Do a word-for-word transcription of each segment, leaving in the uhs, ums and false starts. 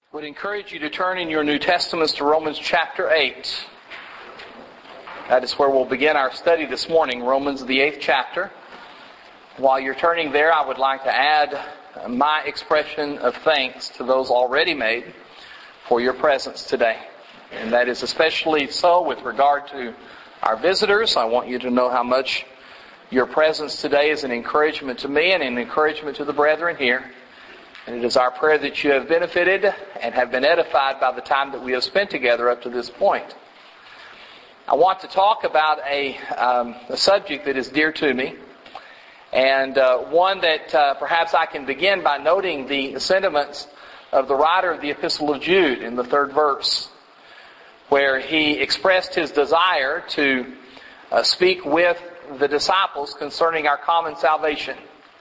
Would encourage you to turn in your New Testaments to Romans chapter eight. That is where we'll begin our study this morning, Romans the eighth chapter. While you're turning there, I would like to add my expression of thanks to those already made for your presence today. And that is especially so with regard to our visitors. I want you to know how much your presence today is an encouragement to me and an encouragement to the brethren here. And it is our prayer that you have benefited and have been edified by the time that we have spent together up to this point. I want to talk about a, um, a subject that is dear to me, and uh, one that uh, perhaps I can begin by noting the sentiments of the writer of the Epistle of Jude in the third verse, where he expressed his desire to uh, speak with the disciples concerning our common salvation.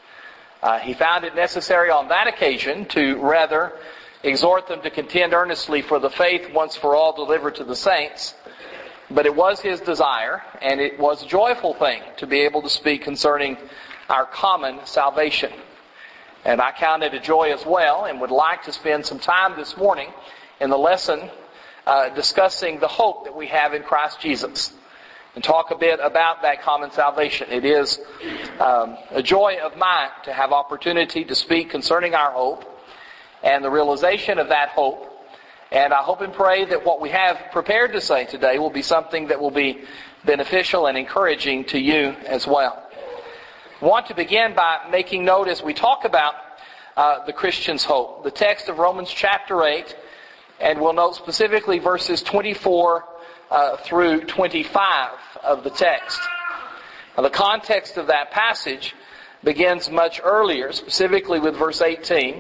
Uh, he found it necessary on that occasion to rather exhort them to contend earnestly for the faith once for all delivered to the saints. But it was his desire, and it was a joyful thing to be able to speak concerning our common salvation. And I count it a joy as well, and would like to spend some time this morning in the lesson uh, discussing the hope that we have in Christ Jesus, and talk a bit about that common salvation. It is um, a joy of mine to have opportunity to speak concerning our hope and the realization of that hope. And I hope and pray that what we have prepared to say today will be something that will be beneficial and encouraging to you as well. I want to begin by making note as we talk about uh, the Christian's hope. The text of Romans chapter eight, and we'll note specifically verses twenty-four Uh, through twenty-five of the text. Now, the context of that passage begins much earlier, specifically with verse eighteen,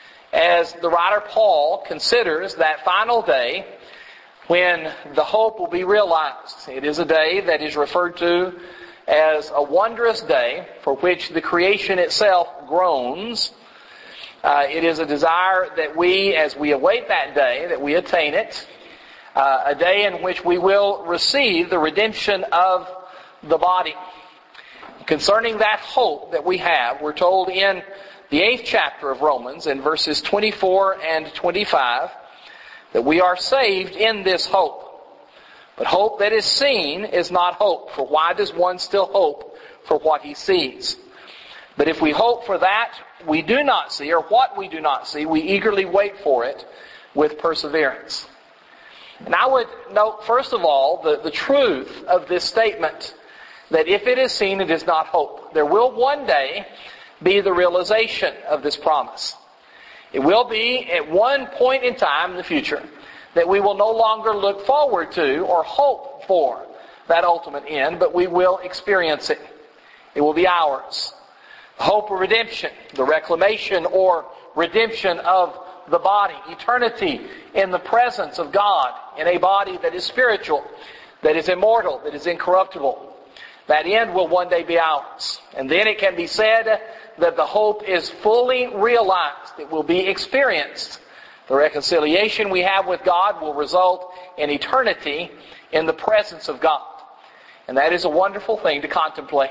as the writer Paul considers that final day when the hope will be realized. It is a day that is referred to as a wondrous day for which the creation itself groans. Uh, it is a desire that we, as we await that day, that we attain it. Uh, a day in which we will receive the redemption of the body. Concerning that hope that we have, we're told in the eighth chapter of Romans, in verses twenty-four and twenty-five, that we are saved in this hope. But hope that is seen is not hope, for why does one still hope for what he sees? But if we hope for that we do not see, or what we do not see, we eagerly wait for it with perseverance. And I would note, first of all, the, the truth of this statement, that if it is seen, it is not hope. There will one day be the realization of this promise. It will be at one point in time in the future that we will no longer look forward to or hope for that ultimate end, but we will experience it. It will be ours. The hope of redemption, the reclamation or redemption of the body, eternity in the presence of God, in a body that is spiritual, that is immortal, that is incorruptible. That end will one day be ours. And then it can be said that the hope is fully realized. It will be experienced. The reconciliation we have with God will result in eternity in the presence of God. And that is a wonderful thing to contemplate.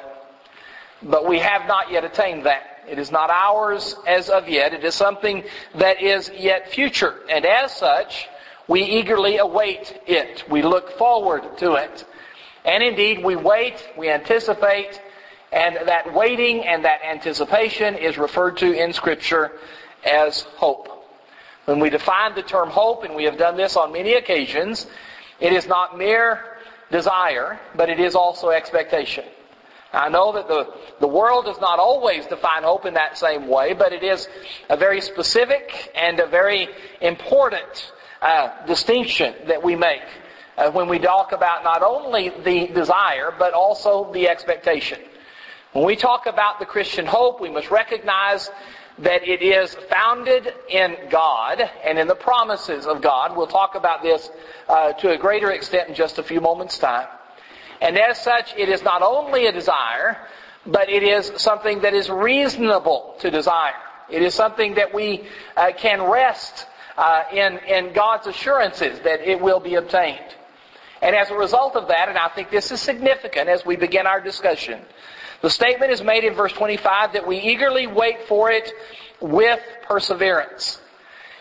But we have not yet attained that. It is not ours as of yet. It is something that is yet future. And as such, we eagerly await it. We look forward to it. And indeed, we wait, we anticipate, and that waiting and that anticipation is referred to in Scripture as hope. When we define the term hope, and we have done this on many occasions, it is not mere desire, but it is also expectation. I know that the, the world does not always define hope in that same way, but it is a very specific and a very important uh, distinction that we make uh, when we talk about not only the desire, but also the expectation. When we talk about the Christian hope, we must recognize that it is founded in God and in the promises of God. We'll talk about this uh, to a greater extent in just a few moments' time. And as such, it is not only a desire, but it is something that is reasonable to desire. It is something that we uh, can rest uh, in, in God's assurances that it will be obtained. And as a result of that, and I think this is significant as we begin our discussion, the statement is made in verse twenty-five that we eagerly wait for it with perseverance.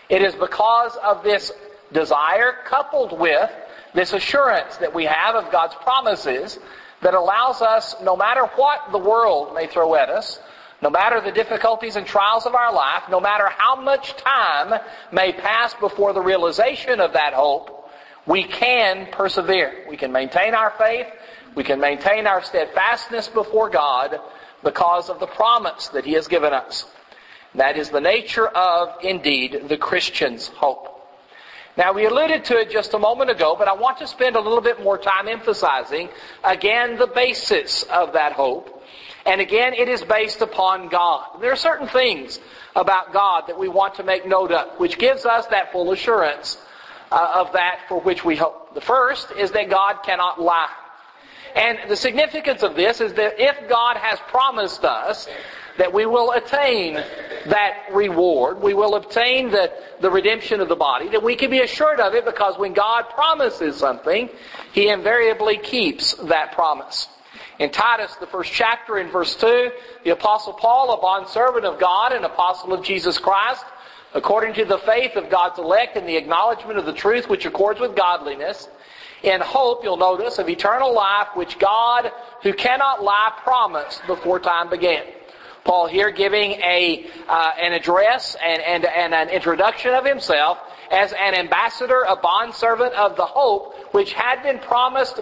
It is because of this desire coupled with this assurance that we have of God's promises that allows us, no matter what the world may throw at us, no matter the difficulties and trials of our life, no matter how much time may pass before the realization of that hope, we can persevere. We can maintain our faith. We can maintain our steadfastness before God because of the promise that He has given us. That is the nature of, indeed, the Christian's hope. Now, we alluded to it just a moment ago, but I want to spend a little bit more time emphasizing, again, the basis of that hope. And again, it is based upon God. There are certain things about God that we want to make note of, which gives us that full assurance uh, of that for which we hope. The first is that God cannot lie. And the significance of this is that if God has promised us that we will attain that reward, we will obtain the, the redemption of the body, that we can be assured of it because when God promises something, He invariably keeps that promise. In Titus, the first chapter, in verse two, the Apostle Paul, a bondservant of God and apostle of Jesus Christ, according to the faith of God's elect and the acknowledgement of the truth which accords with godliness, in hope, you'll notice, of eternal life, which God, who cannot lie, promised before time began. Paul here giving a uh, an address and, and, and an introduction of himself as an ambassador, a bondservant of the hope which had been promised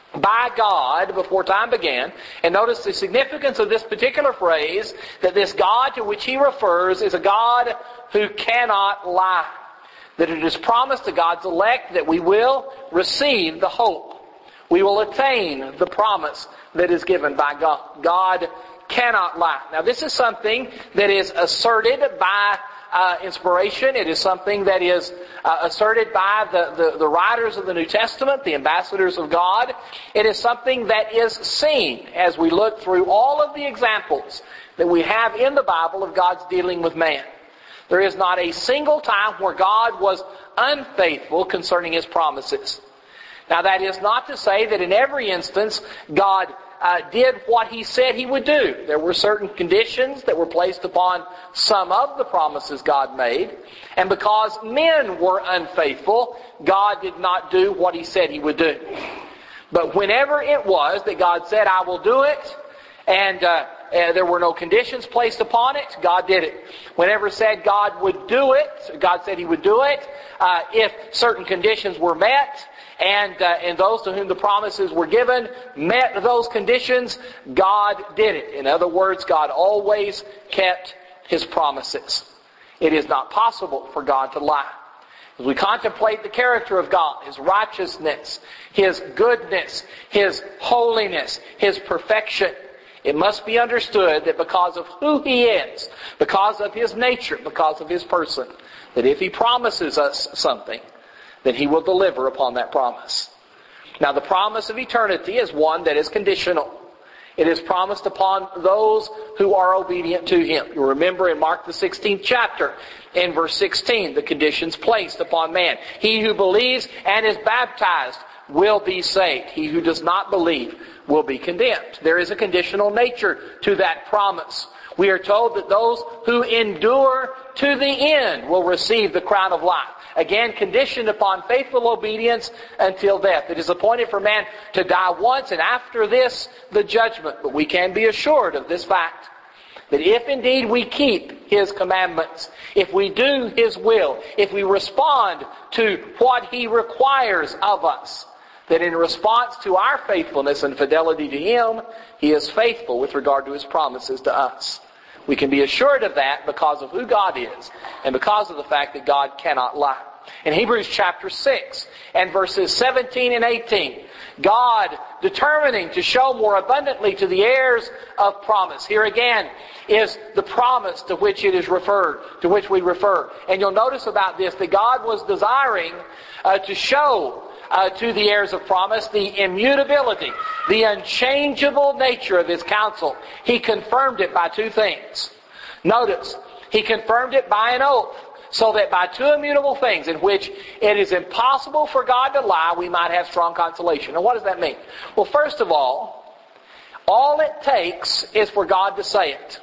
by God before time began. And notice the significance of this particular phrase, that this God to which he refers is a God who cannot lie. That it is promised to God's elect that we will receive the hope. We will attain the promise that is given by God. God cannot lie. Now, this is something that is asserted by uh, inspiration. It is something that is uh, asserted by the, the, the writers of the New Testament, the ambassadors of God. It is something that is seen as we look through all of the examples that we have in the Bible of God's dealing with man. There is not a single time where God was unfaithful concerning His promises. Now, that is not to say that in every instance God Uh, did what He said He would do. There were certain conditions that were placed upon some of the promises God made. And because men were unfaithful, God did not do what He said He would do. But whenever it was that God said, I will do it, and uh, uh, there were no conditions placed upon it, God did it. Whenever said God would do it, God said He would do it, uh, if certain conditions were met, And, uh, and those to whom the promises were given met those conditions, God did it. In other words, God always kept His promises. It is not possible for God to lie. As we contemplate the character of God, His righteousness, His goodness, His holiness, His perfection, it must be understood that because of who He is, because of His nature, because of His person, that if He promises us something, that He will deliver upon that promise. Now, the promise of eternity is one that is conditional. It is promised upon those who are obedient to Him. You remember in Mark the sixteenth chapter, in verse sixteen, the conditions placed upon man. He who believes and is baptized will be saved. He who does not believe will be condemned. There is a conditional nature to that promise. We are told that those who endure to the end will receive the crown of life. Again, conditioned upon faithful obedience until death. It is appointed for man to die once, and after this, the judgment. But we can be assured of this fact, that if indeed we keep His commandments, if we do His will, if we respond to what He requires of us, that in response to our faithfulness and fidelity to Him, He is faithful with regard to His promises to us. We can be assured of that because of who God is and because of the fact that God cannot lie. In Hebrews chapter six and verses seventeen and eighteen, God determining to show more abundantly to the heirs of promise. Here again is the promise to which it is referred, to which we refer. And you'll notice about this that God was desiring uh, to show Uh, to the heirs of promise the immutability, the unchangeable nature of His counsel. He confirmed it by two things. Notice, He confirmed it by an oath, so that by two immutable things in which it is impossible for God to lie, we might have strong consolation. And what does that mean? Well, first of all, all it takes is for God to say it.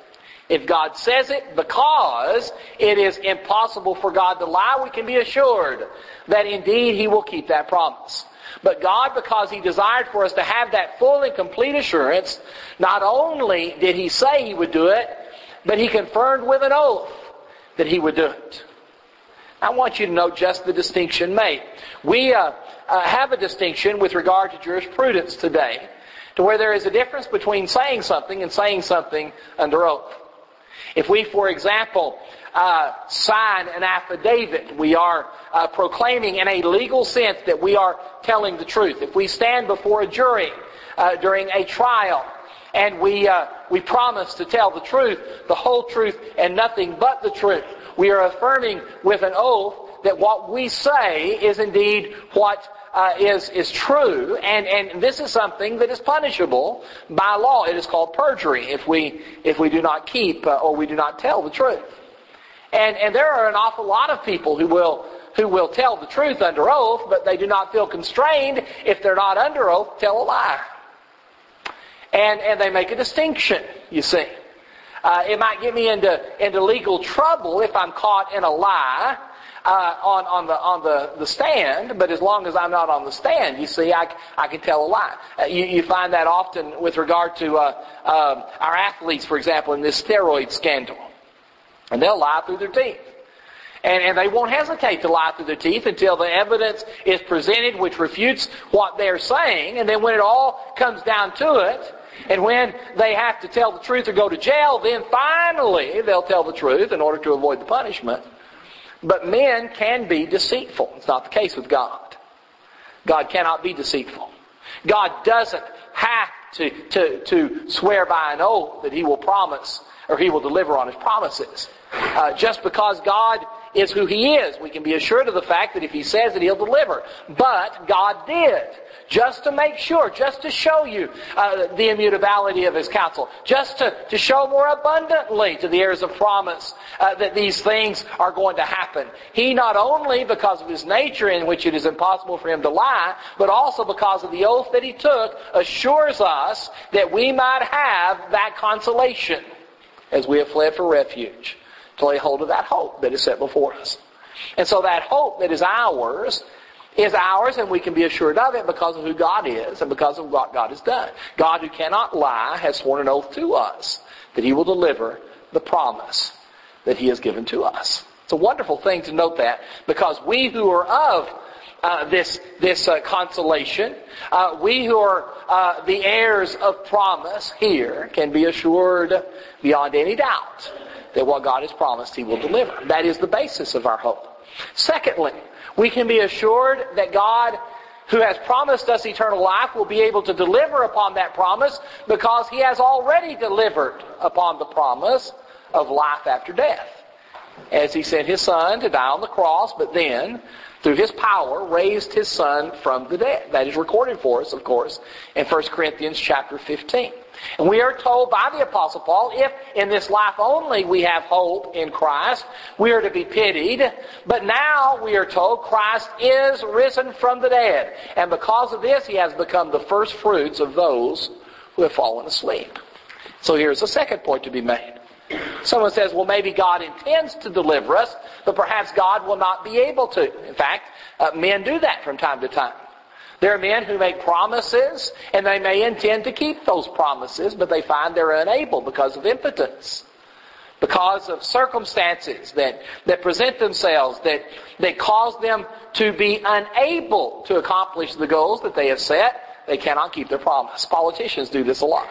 If God says it, because it is impossible for God to lie, we can be assured that indeed He will keep that promise. But God, because He desired for us to have that full and complete assurance, not only did He say He would do it, but He confirmed with an oath that He would do it. I want you to note just the distinction made. We uh, uh, have a distinction with regard to jurisprudence today, to where there is a difference between saying something and saying something under oath. If we, for example, uh, sign an affidavit, we are uh, proclaiming in a legal sense that we are telling the truth. If we stand before a jury uh, during a trial and we uh, we promise to tell the truth, the whole truth, and nothing but the truth, we are affirming with an oath that what we say is indeed what uh, is is true, and and this is something that is punishable by law. It is called perjury if we if we do not keep uh, or we do not tell the truth. And and there are an awful lot of people who will who will tell the truth under oath, but they do not feel constrained if they're not under oath to tell a lie. And and they make a distinction, you see. Uh, it might get me into into legal trouble if I'm caught in a lie uh, on on the on the, the stand. But as long as I'm not on the stand, you see, I, I can tell a lie. Uh, you, you find that often with regard to uh, uh, our athletes, for example, in this steroid scandal, and they'll lie through their teeth. And, and they won't hesitate to lie through their teeth until the evidence is presented which refutes what they're saying. And then when it all comes down to it, and when they have to tell the truth or go to jail, then finally they'll tell the truth in order to avoid the punishment. But men can be deceitful. It's not the case with God. God cannot be deceitful. God doesn't have to, to, to swear by an oath that He will promise or He will deliver on His promises. Uh, just because God is who He is, we can be assured of the fact that if He says it, He'll deliver. But God did. Just to make sure, just to show you uh, the immutability of His counsel, just to, to show more abundantly to the heirs of promise uh, that these things are going to happen. He not only, because of His nature in which it is impossible for Him to lie, but also because of the oath that He took, assures us that we might have that consolation as we have fled for refuge, to lay hold of that hope that is set before us. And so that hope that is ours is ours, and we can be assured of it because of who God is and because of what God has done. God, who cannot lie, has sworn an oath to us that He will deliver the promise that He has given to us. It's a wonderful thing to note that, because we who are of uh, this this uh, consolation, uh, we who are uh, the heirs of promise here, can be assured beyond any doubt that what God has promised He will deliver. That is the basis of our hope. Secondly, we can be assured that God, who has promised us eternal life, will be able to deliver upon that promise, because He has already delivered upon the promise of life after death, as He sent His Son to die on the cross, but then, through His power, raised His Son from the dead. That is recorded for us, of course, in First Corinthians chapter fifteen. And we are told by the Apostle Paul, if in this life only we have hope in Christ, we are to be pitied. But now we are told Christ is risen from the dead. And because of this, He has become the first fruits of those who have fallen asleep. So here's a second point to be made. Someone says, well, maybe God intends to deliver us, but perhaps God will not be able to. In fact, uh, men do that from time to time. There are men who make promises, and they may intend to keep those promises, but they find they're unable because of impotence, because of circumstances that, that present themselves, that, that cause them to be unable to accomplish the goals that they have set. They cannot keep their promise. Politicians do this a lot.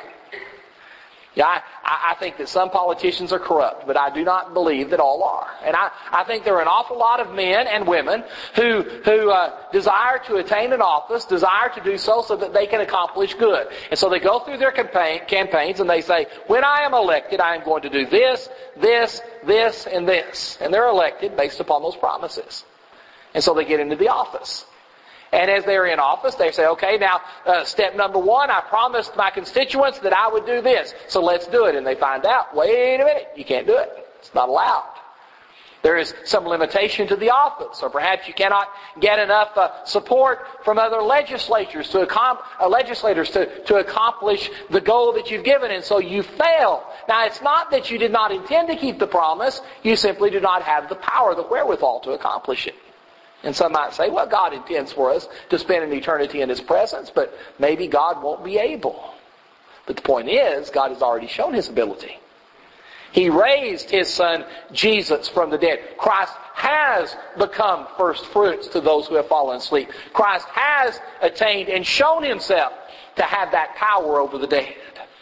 Yeah, I, I think that some politicians are corrupt, but I do not believe that all are. And I, I think there are an awful lot of men and women who who uh, desire to attain an office, desire to do so so that they can accomplish good. And so they go through their campaign, campaigns and they say, when I am elected, I am going to do this, this, this, and this. And they're elected based upon those promises. And so they get into the office. And as they're in office, they say, okay, now, uh, step number one, I promised my constituents that I would do this, so let's do it. And they find out, wait a minute, you can't do it. It's not allowed. There is some limitation to the office, or perhaps you cannot get enough uh, support from other legislators to accom- uh, legislators to, to accomplish the goal that you've given, and so you fail. Now, it's not that you did not intend to keep the promise, you simply do not have the power, the wherewithal to accomplish it. And some might say, well, God intends for us to spend an eternity in His presence, but maybe God won't be able. But the point is, God has already shown His ability. He raised His Son, Jesus, from the dead. Christ has become first fruits to those who have fallen asleep. Christ has attained and shown Himself to have that power over the dead.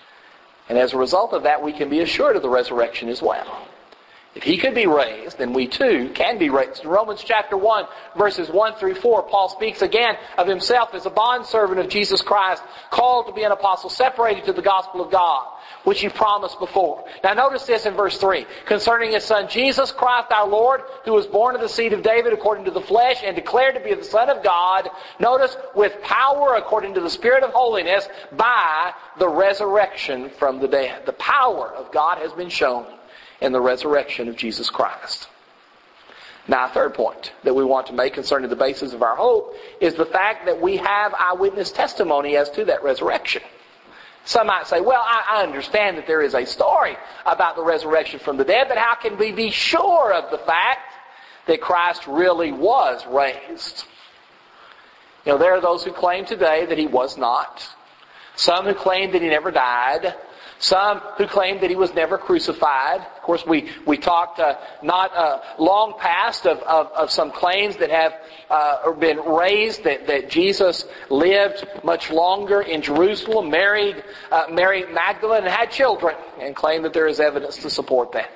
And as a result of that, we can be assured of the resurrection as well. If He could be raised, then we too can be raised. In Romans chapter one, verses one through four, Paul speaks again of himself as a bondservant of Jesus Christ, called to be an apostle, separated to the gospel of God, which He promised before. Now notice this in verse three. Concerning His Son, Jesus Christ our Lord, who was born of the seed of David according to the flesh, and declared to be the Son of God, notice, with power according to the Spirit of holiness, by the resurrection from the dead. The power of God has been shown in the resurrection of Jesus Christ. Now, a third point that we want to make concerning the basis of our hope is the fact that we have eyewitness testimony as to that resurrection. Some might say, well, I, I understand that there is a story about the resurrection from the dead, but how can we be sure of the fact that Christ really was raised? You know, there are those who claim today that He was not. Some who claim that He never died. Some who claim that He was never crucified. Of course, we, we talked uh, not uh, long past of, of, of some claims that have uh, been raised, that, that Jesus lived much longer in Jerusalem, married uh, Mary Magdalene, and had children, and claim that there is evidence to support that.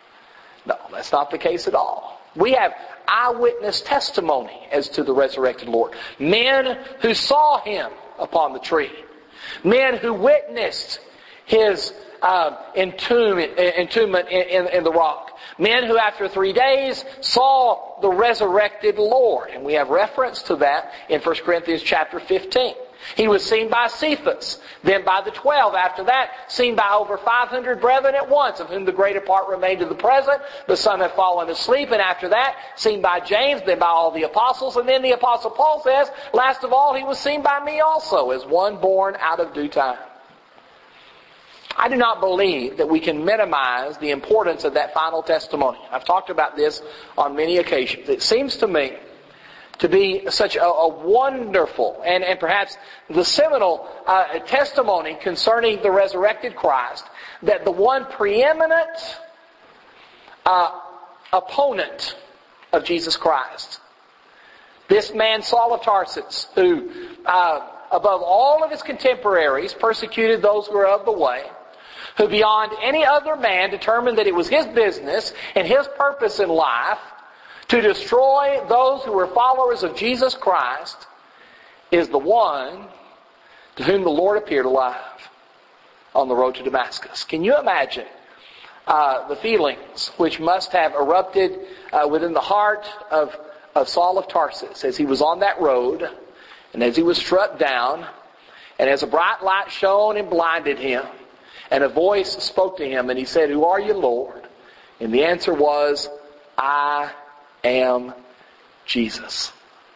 No, that's not the case at all. We have eyewitness testimony as to the resurrected Lord. Men who saw Him upon the tree. Men who witnessed His uh, entomb, entombment in, in, in the rock. Men who after three days saw the resurrected Lord. And we have reference to that in First Corinthians chapter fifteen. He was seen by Cephas, then by the twelve. After that, seen by over five hundred brethren at once, of whom the greater part remain to the present, but some have fallen asleep. And after that, seen by James, then by all the apostles. And then the apostle Paul says, last of all, He was seen by me also, as one born out of due time. I do not believe that we can minimize the importance of that final testimony. I've talked about this on many occasions. It seems to me to be such a, a wonderful and, and perhaps the seminal uh, testimony concerning the resurrected Christ, that the one preeminent uh, opponent of Jesus Christ, this man Saul of Tarsus, who uh, above all of his contemporaries persecuted those who were of the way, who beyond any other man determined that it was his business and his purpose in life to destroy those who were followers of Jesus Christ, is the one to whom the Lord appeared alive on the road to Damascus. Can you imagine uh, the feelings which must have erupted uh, within the heart of, of Saul of Tarsus as he was on that road, and as he was struck down, and as a bright light shone and blinded him, and a voice spoke to him, and he said, "Who are you, Lord?" And the answer was, "I am Jesus."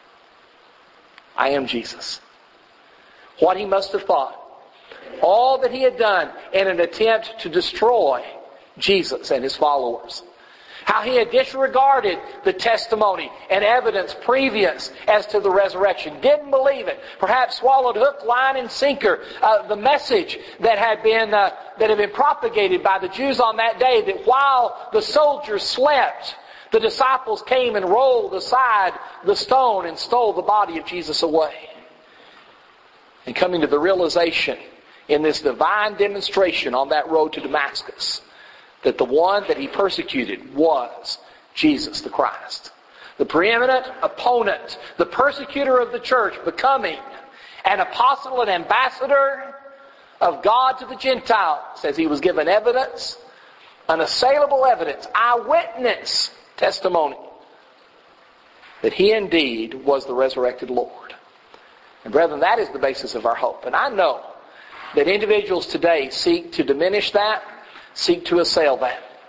I am Jesus. What he must have thought. All that he had done in an attempt to destroy Jesus and His followers. How he had disregarded the testimony and evidence previous as to the resurrection. Didn't believe it. Perhaps swallowed hook, line, and sinker uh, the message that had been uh, that had been propagated by the Jews on that day, that while the soldiers slept, the disciples came and rolled aside the stone and stole the body of Jesus away. And coming to the realization in this divine demonstration on that road to Damascus, that the one that he persecuted was Jesus the Christ. The preeminent opponent, the persecutor of the church, becoming an apostle and ambassador of God to the Gentiles, as he was given evidence, unassailable evidence, eyewitness testimony, that he indeed was the resurrected Lord. And brethren, that is the basis of our hope. And I know that individuals today seek to diminish that, seek to assail that.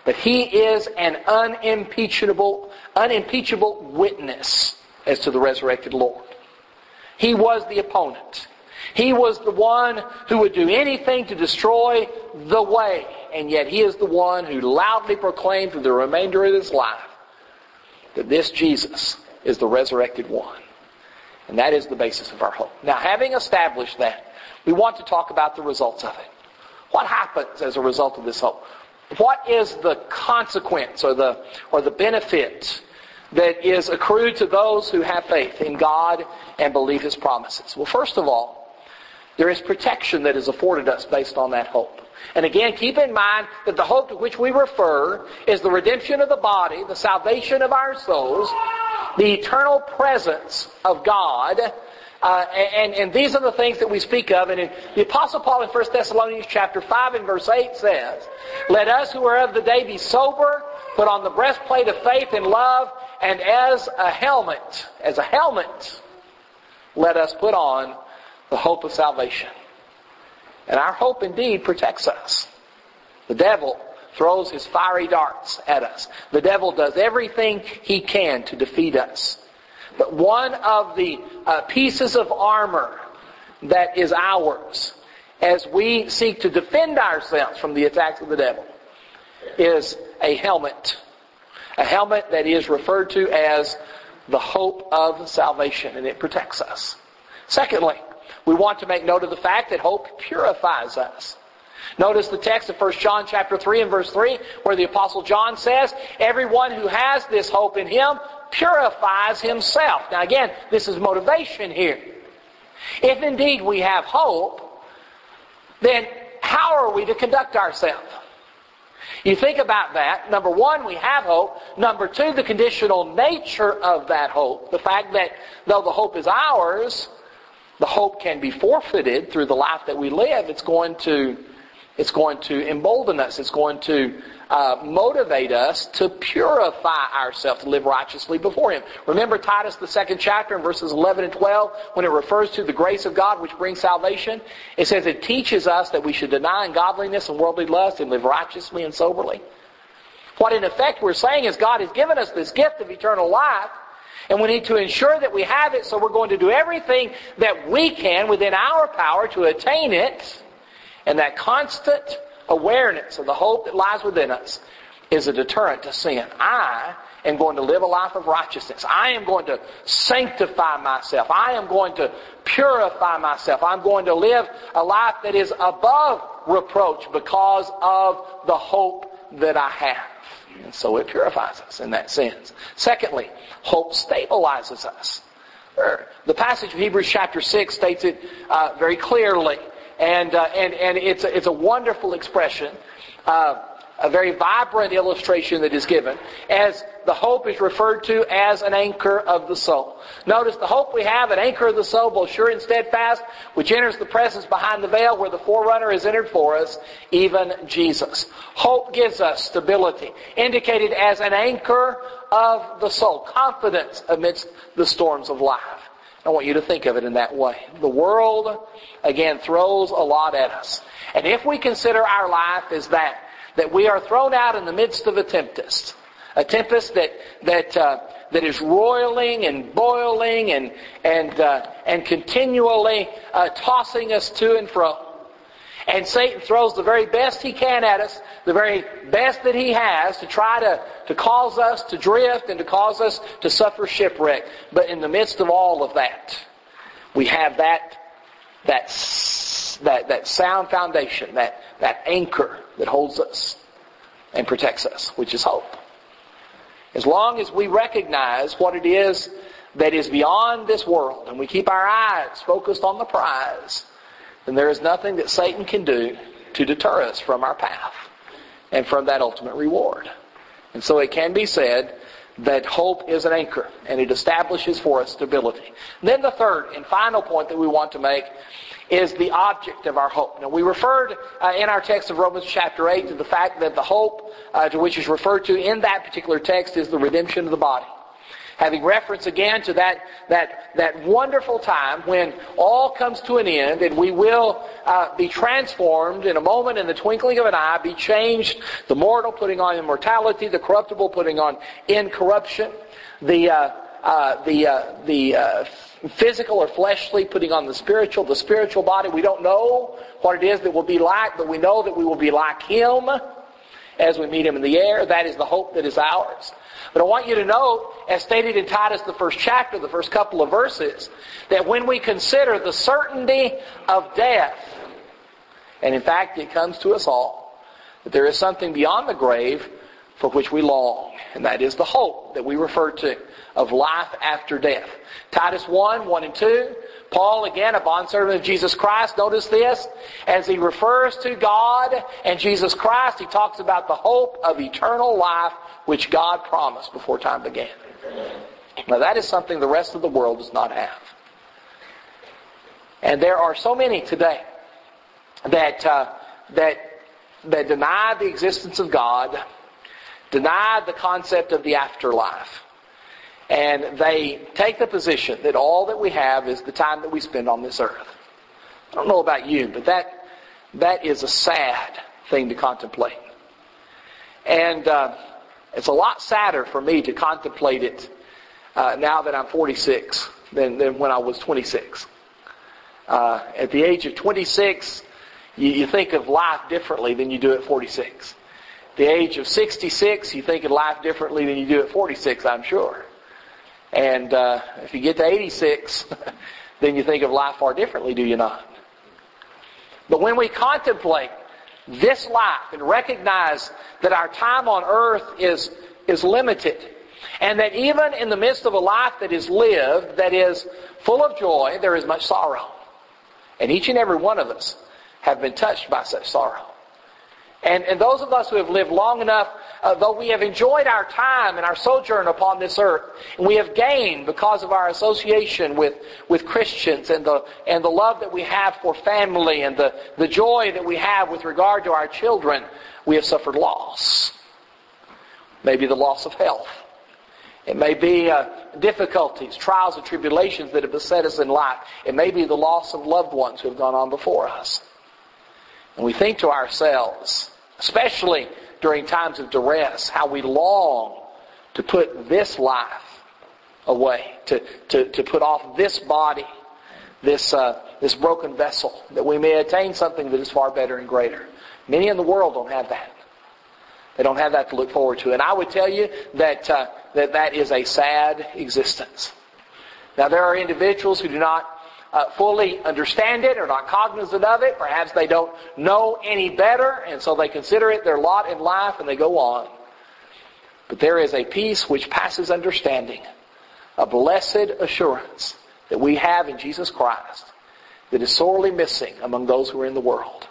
But He is an unimpeachable, unimpeachable witness as to the resurrected Lord. He was the opponent. He was the one who would do anything to destroy the way. And yet He is the one who loudly proclaimed through the remainder of His life that this Jesus is the resurrected one. And that is the basis of our hope. Now, having established that, we want to talk about the results of it. What happens as a result of this hope? What is the consequence or the or the benefit that is accrued to those who have faith in God and believe His promises? Well, first of all, there is protection that is afforded us based on that hope. And again, keep in mind that the hope to which we refer is the redemption of the body, the salvation of our souls, the eternal presence of God. Uh, and, and these are the things that we speak of. And in, the Apostle Paul in First Thessalonians chapter five and verse eight says, "Let us who are of the day be sober, put on the breastplate of faith and love, and as a helmet, as a helmet, let us put on the hope of salvation." And our hope indeed protects us. The devil throws his fiery darts at us. The devil does everything he can to defeat us. But one of the uh, pieces of armor that is ours as we seek to defend ourselves from the attacks of the devil is a helmet. A helmet that is referred to as the hope of salvation, and it protects us. Secondly, we want to make note of the fact that hope purifies us. Notice the text of First John chapter three and verse three, where the Apostle John says, "Everyone who has this hope in Him purifies himself." Now again, this is motivation here. If indeed we have hope, then how are we to conduct ourselves? You think about that. Number one, we have hope. Number two, the conditional nature of that hope. The fact that though the hope is ours, the hope can be forfeited through the life that we live. It's going to, it's going to embolden us. It's going to uh, motivate us to purify ourselves, to live righteously before Him. Remember Titus, the second chapter, in verses eleven and twelve, when it refers to the grace of God which brings salvation? It says it teaches us that we should deny ungodliness and worldly lust and live righteously and soberly. What in effect we're saying is God has given us this gift of eternal life, and we need to ensure that we have it, so we're going to do everything that we can within our power to attain it. And that constant awareness of the hope that lies within us is a deterrent to sin. I am going to live a life of righteousness. I am going to sanctify myself. I am going to purify myself. I'm going to live a life that is above reproach because of the hope that I have. And so it purifies us in that sense. Secondly, hope stabilizes us. The passage of Hebrews chapter six states it uh, very clearly. And, uh, and, and it's, a, it's a wonderful expression, uh, a very vibrant illustration that is given, as the hope is referred to as an anchor of the soul. Notice the hope we have, an anchor of the soul, both sure and steadfast, which enters the presence behind the veil where the forerunner is entered for us, even Jesus. Hope gives us stability, indicated as an anchor of the soul, confidence amidst the storms of life. I want you to think of it in that way. The world, again, throws a lot at us. And if we consider our life as that, that we are thrown out in the midst of a tempest, a tempest that that uh, that is roiling and boiling and and uh, and continually uh, tossing us to and fro. And Satan throws the very best he can at us, the very best that he has to try to, to cause us to drift and to cause us to suffer shipwreck. But in the midst of all of that, we have that that that, that sound foundation, that, that anchor that holds us and protects us, which is hope. As long as we recognize what it is that is beyond this world and we keep our eyes focused on the prize, then there is nothing that Satan can do to deter us from our path and from that ultimate reward. And so it can be said that hope is an anchor, and it establishes for us stability. And then the third and final point that we want to make is the object of our hope. Now, we referred uh, in our text of Romans chapter eight to the fact that the hope uh, to which is referred to in that particular text is the redemption of the body. having reference again to that, that, that wonderful time when all comes to an end and we will uh, be transformed in a moment, in the twinkling of an eye, be changed, the mortal putting on immortality, the corruptible putting on incorruption, the uh, uh, the uh, the uh, physical or fleshly putting on the spiritual, the spiritual body. We don't know what it is that we'll be like, but we know that we will be like Him as we meet Him in the air. That is the hope that is ours. But I want you to note, as stated in Titus, the first chapter, the first couple of verses, that when we consider the certainty of death, and in fact it comes to us all, that there is something beyond the grave for which we long, and that is the hope that we refer to of life after death. Titus one, one and two, Paul, again, a bondservant of Jesus Christ, notice this, as he refers to God and Jesus Christ, he talks about the hope of eternal life which God promised before time began. Now that is something the rest of the world does not have. And there are so many today that uh, that that deny the existence of God, deny the concept of the afterlife. And they take the position that all that we have is the time that we spend on this earth. I don't know about you, but that that is a sad thing to contemplate. And uh, it's a lot sadder for me to contemplate it uh, now that I'm forty-six than, than when I was twenty-six. Uh, at the age of twenty-six, you, you think of life differently than you do at forty-six. At the age of sixty-six, you think of life differently than you do at forty-six, I'm sure. And uh, if you get to eighty-six, then you think of life far differently, do you not? But when we contemplate this life and recognize that our time on earth is, is limited, and that even in the midst of a life that is lived, that is full of joy, there is much sorrow. And each and every one of us have been touched by such sorrow. And, and those of us who have lived long enough, uh, though we have enjoyed our time and our sojourn upon this earth, and we have gained because of our association with, with Christians and the, and the love that we have for family and the, the joy that we have with regard to our children, we have suffered loss. Maybe the loss of health. It may be uh, difficulties, trials and tribulations that have beset us in life. It may be the loss of loved ones who have gone on before us. And we think to ourselves, especially during times of duress, how we long to put this life away, to, to, to put off this body, this, uh, this broken vessel, that we may attain something that is far better and greater. Many in the world don't have that. They don't have that to look forward to. And I would tell you that uh, that, that is a sad existence. Now there are individuals who do not Uh, fully understand it or not cognizant of it. Perhaps they don't know any better, and so they consider it their lot in life and they go on. But there is a peace which passes understanding, a blessed assurance that we have in Jesus Christ that is sorely missing among those who are in the world.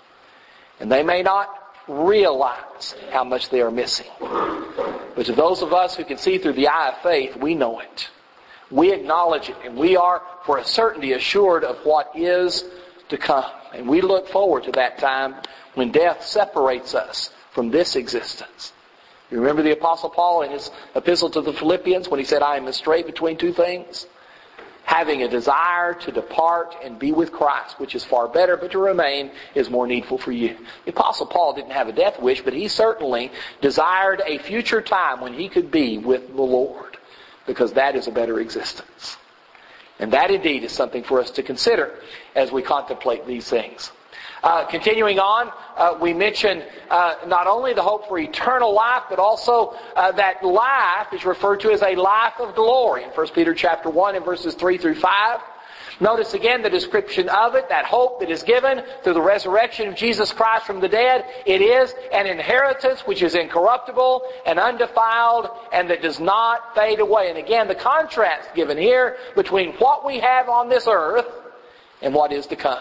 And they may not realize how much they are missing. But to those of us who can see through the eye of faith, we know it. We acknowledge it, and we are for a certainty assured of what is to come. And we look forward to that time when death separates us from this existence. You remember the Apostle Paul in his epistle to the Philippians when he said, I am astray between two things, having a desire to depart and be with Christ, which is far better, but to remain is more needful for you. The Apostle Paul didn't have a death wish, but he certainly desired a future time when he could be with the Lord, because that is a better existence. And that indeed is something for us to consider as we contemplate these things. Uh, continuing on, uh, we mention uh, not only the hope for eternal life, but also uh, that life is referred to as a life of glory in First Peter chapter one and verses three through five. Notice again the description of it, that hope that is given through the resurrection of Jesus Christ from the dead. It is an inheritance which is incorruptible and undefiled and that does not fade away. And again, the contrast given here between what we have on this earth and what is to come.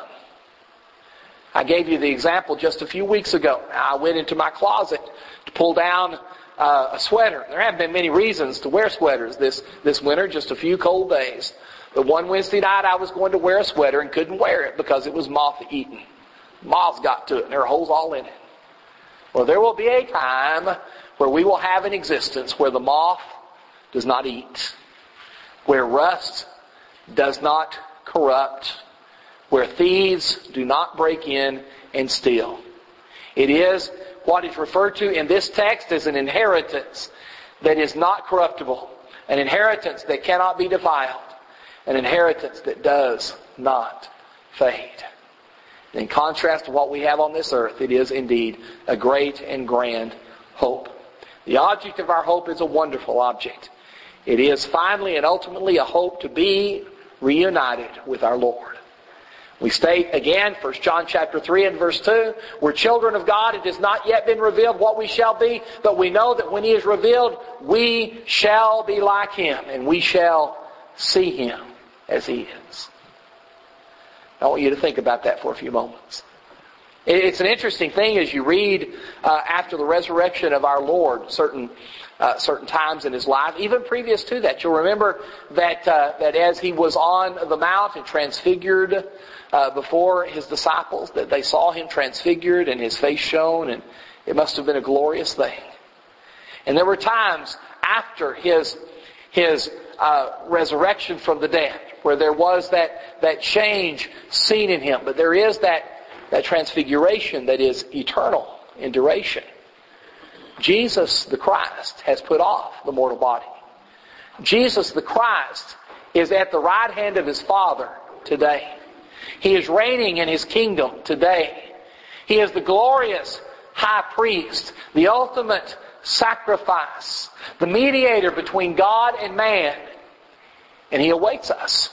I gave you the example just a few weeks ago. I went into my closet to pull down uh, a sweater. There haven't been many reasons to wear sweaters this, this winter, just a few cold days. But one Wednesday night I was going to wear a sweater and couldn't wear it because it was moth-eaten. Moths got to it and there are holes all in it. Well, there will be a time where we will have an existence where the moth does not eat where rust does not corrupt, where thieves do not break in and steal. It is what is referred to in this text as an inheritance that is not corruptible, an inheritance that cannot be defiled, an inheritance that does not fade. In contrast to what we have on this earth, it is indeed a great and grand hope. The object of our hope is a wonderful object. It is finally and ultimately a hope to be reunited with our Lord. We state again, First John chapter three and verse two, we're children of God. It has not yet been revealed what we shall be, but we know that when He is revealed, we shall be like Him, and we shall see Him as He is. I want you to think about that for a few moments. It's an interesting thing as you read uh, after the resurrection of our Lord, certain uh, certain times in His life, even previous to that. You'll remember that uh, that as He was on the mount and transfigured uh, before His disciples, that they saw Him transfigured and His face shone, and it must have been a glorious thing. And there were times after His His uh, resurrection from the dead where there was that, that change seen in Him. But there is that, that transfiguration that is eternal in duration. Jesus the Christ has put off the mortal body. Jesus the Christ is at the right hand of His Father today. He is reigning in His kingdom today. He is the glorious high priest, the ultimate sacrifice, the mediator between God and man. And He awaits us.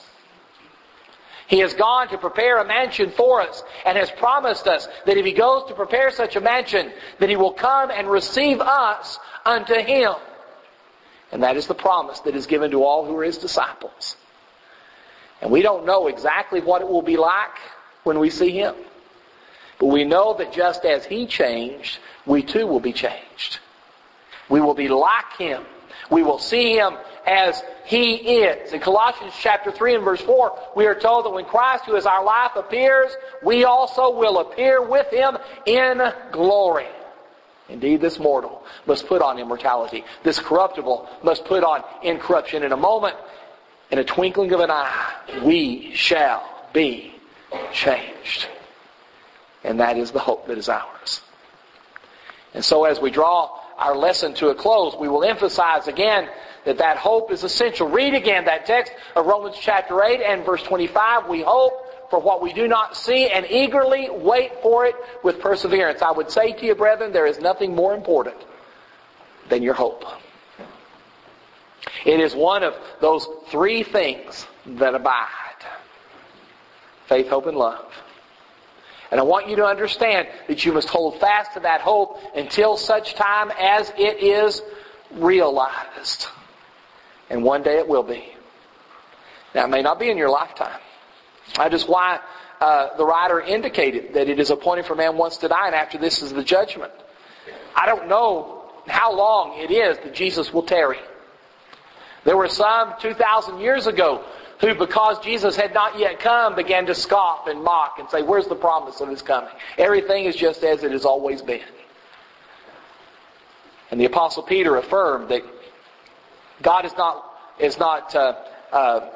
He has gone to prepare a mansion for us and has promised us that if He goes to prepare such a mansion, that He will come and receive us unto Him. And that is the promise that is given to all who are His disciples. And we don't know exactly what it will be like when we see Him. But we know that just as He changed, we too will be changed. We will be like Him. We will see Him as He is. In Colossians chapter three and verse four, we are told that when Christ, who is our life, appears, we also will appear with Him in glory. Indeed, this mortal must put on immortality. This corruptible must put on incorruption. In a moment, in a twinkling of an eye, we shall be changed. And that is the hope that is ours. And so as we draw our lesson to a close, we will emphasize again that that hope is essential. Read again that text of Romans chapter eight and verse twenty-five. We hope for what we do not see and eagerly wait for it with perseverance. I would say to you, brethren, there is nothing more important than your hope. It is one of those three things that abide: faith, hope, and love. And I want you to understand that you must hold fast to that hope until such time as it is realized. And one day it will be. Now, it may not be in your lifetime. That is why uh, the writer indicated that it is appointed for man once to die, and after this is the judgment. I don't know how long it is that Jesus will tarry. There were some two thousand years ago who, because Jesus had not yet come, began to scoff and mock and say, where's the promise of His coming? Everything is just as it has always been. And the Apostle Peter affirmed that God is not, is not uh, uh,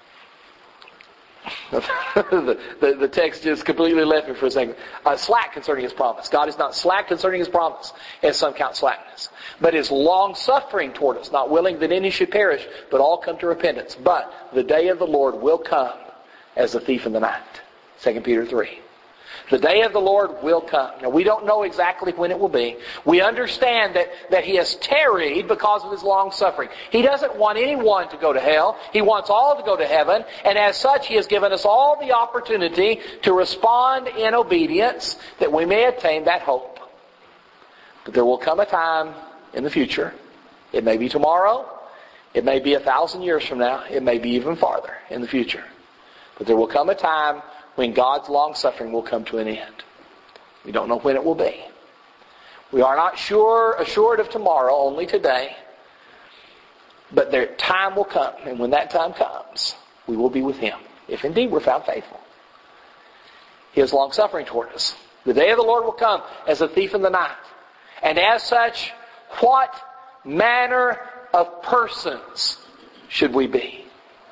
the, the, the text just completely left me for a second. Uh, slack concerning His promise. God is not slack concerning His promise, as some count slackness, but is long-suffering toward us, not willing that any should perish, but all come to repentance. But the day of the Lord will come as a thief in the night. Second Peter three. The day of the Lord will come. Now, we don't know exactly when it will be. We understand that, that He has tarried because of His long suffering. He doesn't want anyone to go to hell. He wants all to go to heaven. And as such, He has given us all the opportunity to respond in obedience that we may attain that hope. But there will come a time in the future. It may be tomorrow. It may be a thousand years from now. It may be even farther in the future. But there will come a time when God's long-suffering will come to an end. We don't know when it will be. We are not sure assured of tomorrow, only today. But their time will come, and when that time comes, we will be with Him, if indeed we're found faithful. He is long-suffering toward us. The day of the Lord will come as a thief in the night. And as such, what manner of persons should we be?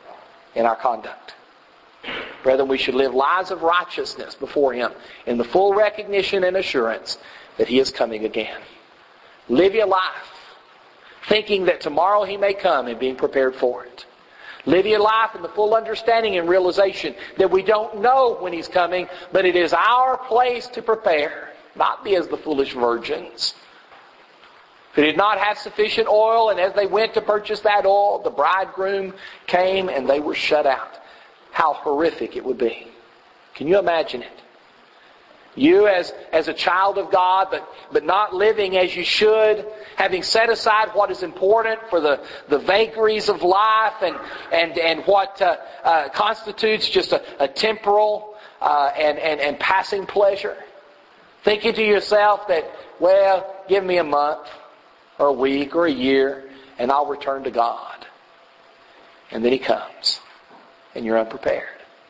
in our conduct. Brethren, we should live lives of righteousness before Him in the full recognition and assurance that He is coming again. Live your life thinking that tomorrow He may come and being prepared for it. Live your life in the full understanding and realization that we don't know when He's coming, but it is our place to prepare, not be as the foolish virgins who did not have sufficient oil, and as they went to purchase that oil, the bridegroom came and they were shut out. How horrific it would be. Can you imagine it? You as, as a child of God, but, but not living as you should, having set aside what is important for the, the vagaries of life and, and, and what uh, uh, constitutes just a, a temporal uh, and, and, and passing pleasure. Thinking to yourself that, well, give me a month or a week or a year and I'll return to God. And then He comes and you're unprepared.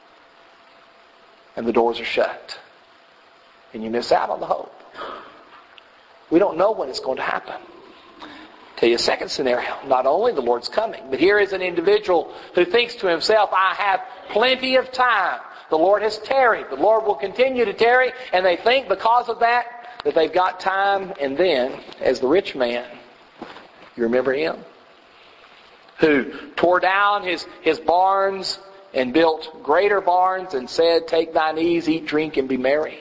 And the doors are shut. And you miss out on the hope. We don't know when it's going to happen. Tell you a second scenario. Not only the Lord's coming, but here is an individual who thinks to himself, I have plenty of time. The Lord has tarried. The Lord will continue to tarry. And they think because of that, that they've got time. And then, as the rich man, you remember him? Who tore down his, his barns and built greater barns and said, take thine ease, eat, drink, and be merry.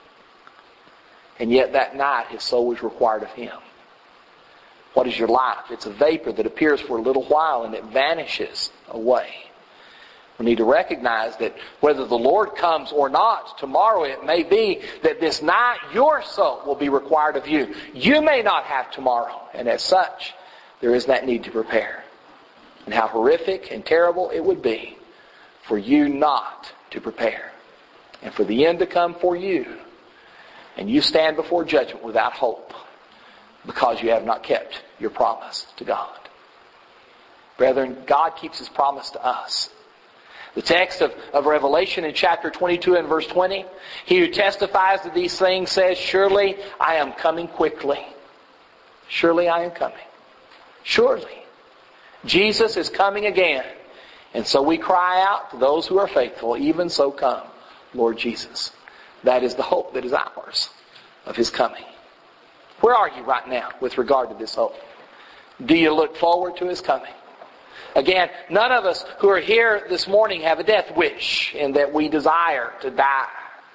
And yet that night his soul was required of him. What is your life? It's a vapor that appears for a little while and it vanishes away. We need to recognize that whether the Lord comes or not, tomorrow it may be that this night your soul will be required of you. You may not have tomorrow. And as such, there is that need to prepare. And how horrific and terrible it would be for you not to prepare. And for the end to come for you. And you stand before judgment without hope because you have not kept your promise to God. Brethren, God keeps His promise to us. The text of, of Revelation in chapter twenty-two and verse twenty, He who testifies to these things says, surely I am coming quickly. Surely I am coming. Surely. Jesus is coming again. And so we cry out to those who are faithful, even so come, Lord Jesus. That is the hope that is ours of His coming. Where are you right now with regard to this hope? Do you look forward to His coming? Again, none of us who are here this morning have a death wish in that we desire to die.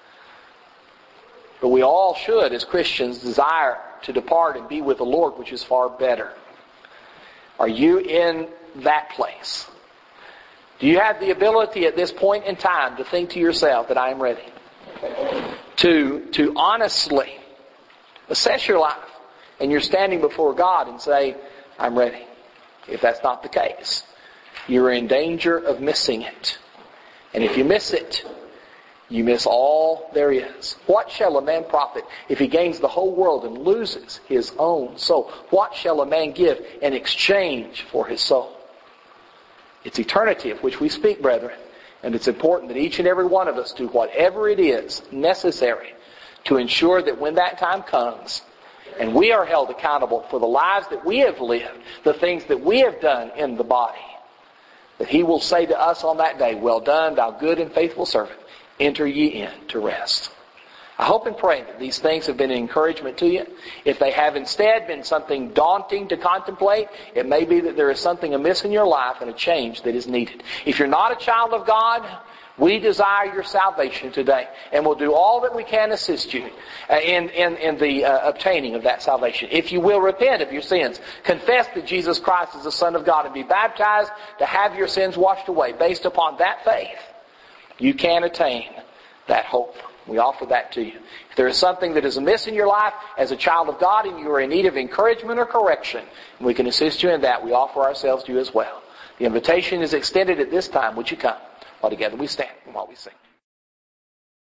But we all should, as Christians, desire to depart and be with the Lord, which is far better. Are you in that place? Do you have the ability at this point in time to think to yourself that I am ready? To, to honestly assess your life and you're standing before God and say, I'm ready. If that's not the case, you're in danger of missing it. And if you miss it, you miss all there is. What shall a man profit if he gains the whole world and loses his own soul? What shall a man give in exchange for his soul? It's eternity of which we speak, brethren. And it's important that each and every one of us do whatever it is necessary to ensure that when that time comes, and we are held accountable for the lives that we have lived, the things that we have done in the body, that He will say to us on that day, well done, thou good and faithful servant, enter ye in to rest. I hope and pray that these things have been an encouragement to you. If they have instead been something daunting to contemplate, it may be that there is something amiss in your life and a change that is needed. If you're not a child of God, we desire your salvation today, and we'll do all that we can to assist you in, in, in the uh, obtaining of that salvation. If you will repent of your sins, confess that Jesus Christ is the Son of God, and be baptized to have your sins washed away, based upon that faith, you can attain that hope. We offer that to you. If there is something that is amiss in your life as a child of God and you are in need of encouragement or correction, and we can assist you in that, we offer ourselves to you as well. The invitation is extended at this time. Would you come? While together we stand and while we sing.